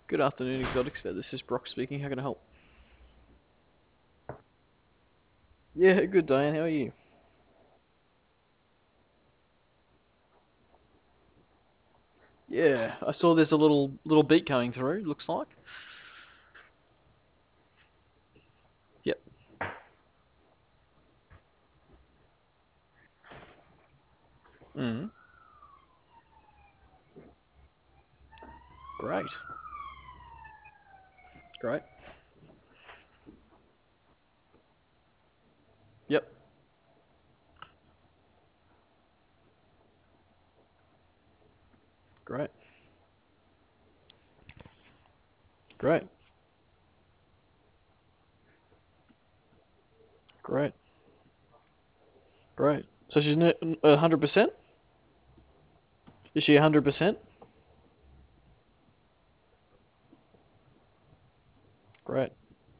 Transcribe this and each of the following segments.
Good afternoon, Exotics Vet. This is Brock speaking. How can I help? Yeah, good, Diane. How are you? Yeah, I saw there's a little beat coming through. Looks like. Yep. Mm. Great. Great. Yep. Great. Great. Great. Great. So she's 100%? Is she 100%? Great.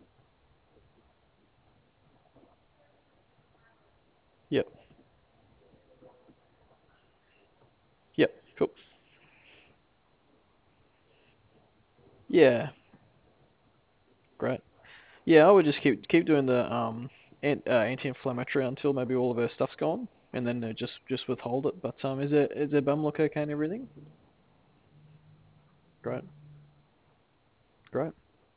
Yep. Yep. Cool. Yeah. Great. Yeah, I would just keep doing the anti-inflammatory until maybe all of her stuff's gone, and then just withhold it. But is her bum look okay and everything? Great. Great.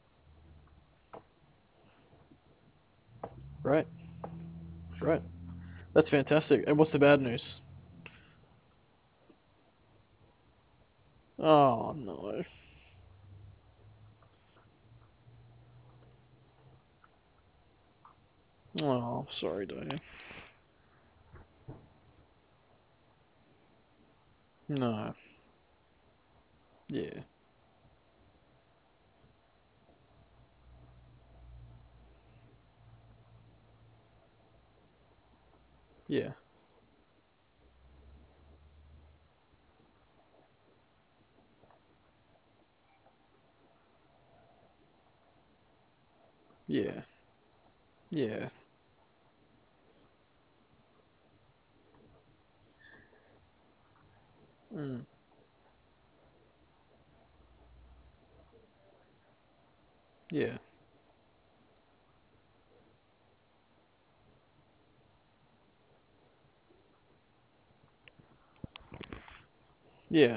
Great. Great. That's fantastic. And what's the bad news? Oh no. Oh, sorry, Diane. No. Yeah. Yeah. Yeah. Yeah. Mm. Yeah. Yeah.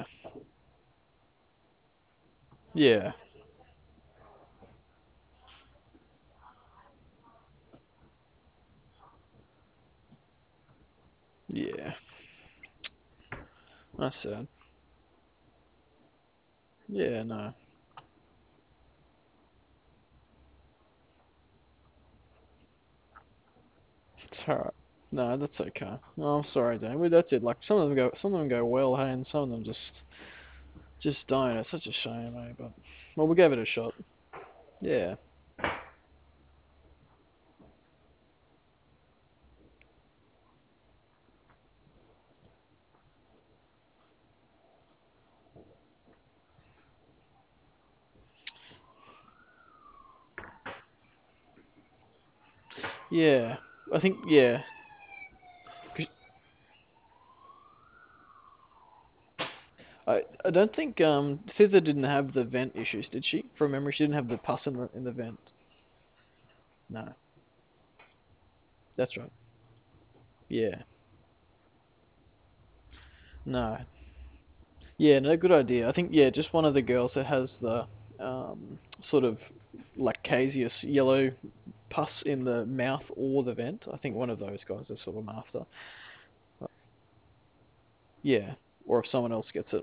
Yeah. Yeah. That's sad. Yeah, no. It's alright. No, that's okay. No, I'm sorry, Dan. Well, that's it. Like some of them go well, hey, and some of them just don't. It's such a shame, eh? But well, we gave it a shot. Yeah. Yeah. I think yeah. 'Cause I don't think Thither didn't have the vent issues, did she? From memory, she didn't have the pus in the vent. No. That's right. Yeah. No. Yeah, no, good idea. I think, yeah, just one of the girls that has the sort of lactaceous yellow pus in the mouth or the vent. I think one of those guys is sort of after. Yeah. Or if someone else gets it.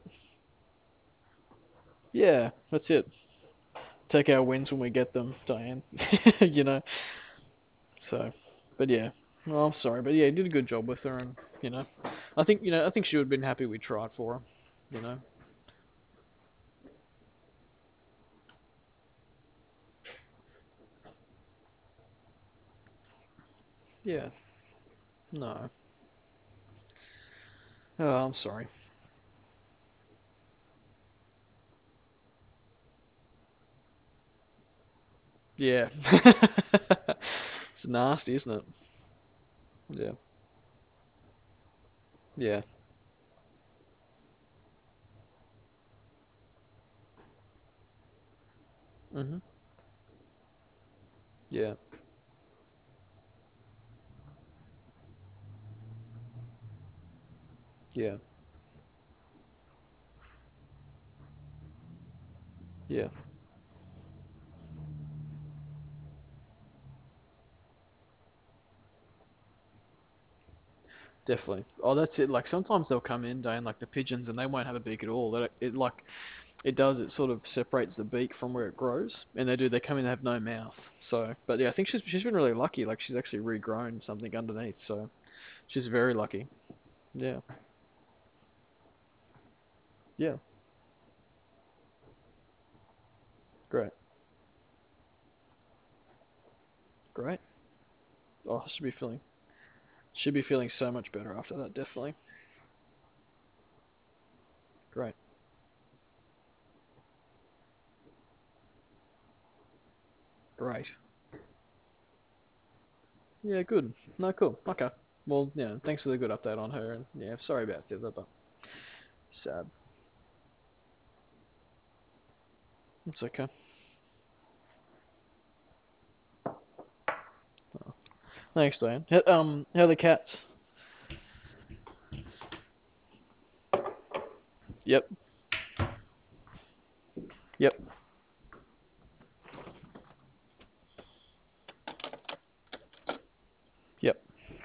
Yeah, that's it. Take our wins when we get them, Diane. You know? So, but yeah. Well, I'm sorry, but yeah, you did a good job with her, and I think she would have been happy we tried for her. You know? Yeah. No. Oh, I'm sorry. Yeah. It's nasty, isn't it? Yeah. Yeah. Mhm. Yeah. Yeah. Yeah. Definitely. Oh, that's it. Like sometimes they'll come in, Dane, like the pigeons, and they won't have a beak at all. It like it does. It sort of separates the beak from where it grows, and they do. They come in, they have no mouth. So, but yeah, I think she's been really lucky. Like she's actually regrown something underneath. So she's very lucky. Yeah. Yeah. Great. Great. Oh, should be feeling so much better after that. Definitely. Great. Great. Yeah. Good. No. Cool. Okay. Well, yeah. Thanks for the good update on her, and yeah, sorry about the other, but sad. It's okay. Thanks, Diane. How are the cats? Yep. Yep. Yep.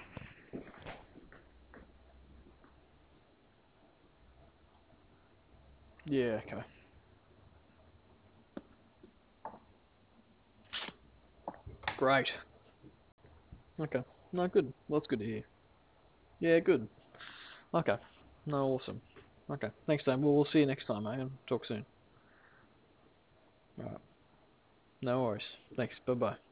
Yeah. Okay. Great. Okay. No, good. Well, that's good to hear. Yeah, good. Okay. No, awesome. Okay. Thanks, Dan. Well, we'll see you next time, mate, and talk soon. All right. No worries. Thanks. Bye bye.